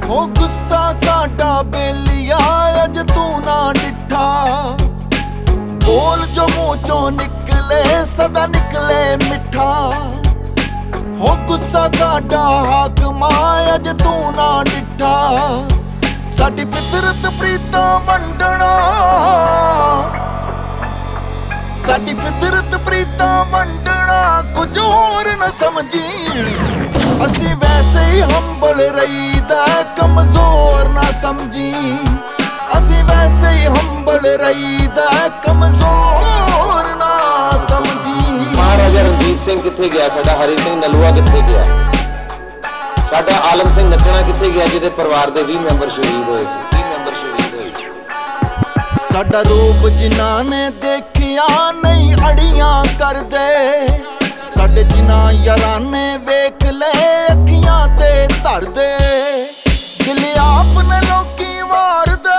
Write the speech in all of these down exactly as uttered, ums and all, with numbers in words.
हो गुस्सा साडा बेलिया अज तू ना डिठा, बोल जो मुँह चों निकले सदा निकले मिठा। हो गुस्सा साडा हाकमा अज तू ना डिठा, साडी फितरत प्रीतां वंडना, साडी फितरत प्रीतां वंडना, कुछ होर न समझी। असी वैसे ही हंबल रहीदा कमजोर ना समझी, असी वैसे ही हंबल रहीदा कमजोर ना समझी। महाराजा रणजीत सिंह किथे गया, साडा हरी सिंह नलूआ किथे गया, साडा आलम सिंह नचना किथे गया जिहदे परिवार दे बीस मैंबर शहीद होए सी, बीस मैंबर शहीद होए। साडा रूप जिन्हां ने देखिया नहीं अड़ियां कर दे, साडे जिन्हां यारां ने वेख ले अखियां ते धर दे। दिल आपने लोकी वार दे,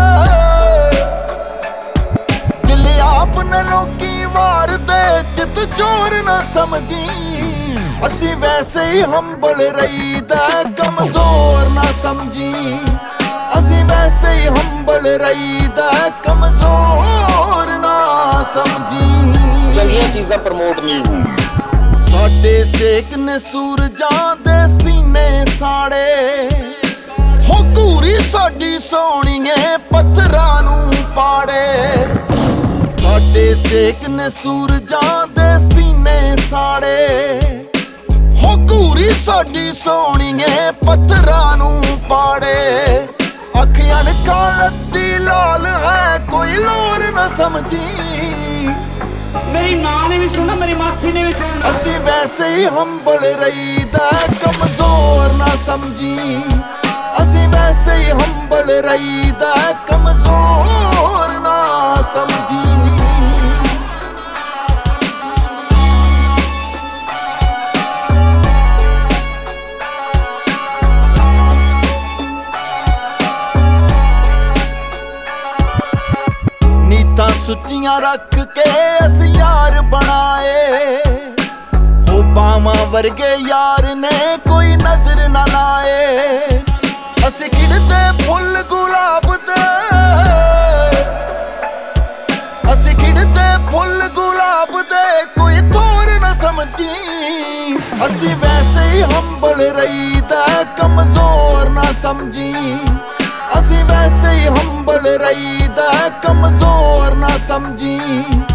दिल आपने लोकी वार दे, चित चोर न समझी। असी वैसे ही हंबल रहीदा कमजोर ना समझी, असी वैसे ही हंबल रहीदा कमजोर ना समझी। चंगियां चीज़ां प्रमोट नहीं हो। साडे सेक ने सूरजां दे सीने साड़े, हो घूरी साडी सोहणीए पत्थरां नूं पाड़े। साडे सेक ने सूरजां दे सीने साड़े, हो घूरी साडी सोहणीए पत्थरां नूं पाड़े। अखियां अणखां लत्ती लाल है कोई लोर न समझी, मेरी माँ ने भी सुना, मेरी मासी ने भी सुना। असी वैसे ही हंबल रहीदा कमजोर ना समझी, असी वैसे ही हंबल रहीदा कमजोर ना समझी। नीतां सुच्चियां रख के अस यार बनाए, हो बावां वर्गे यार ने कोई नजर न लाए। अस खिड़ते फुल गुलाब दे, अस खिड़ते फुल गुलाब दे, कोई थोर न समझी। असी वैसे ही हंबल रहीदा कमजोर ना समझी, असी वैसे ही हंबल रहीदा कमजोर ना समझी।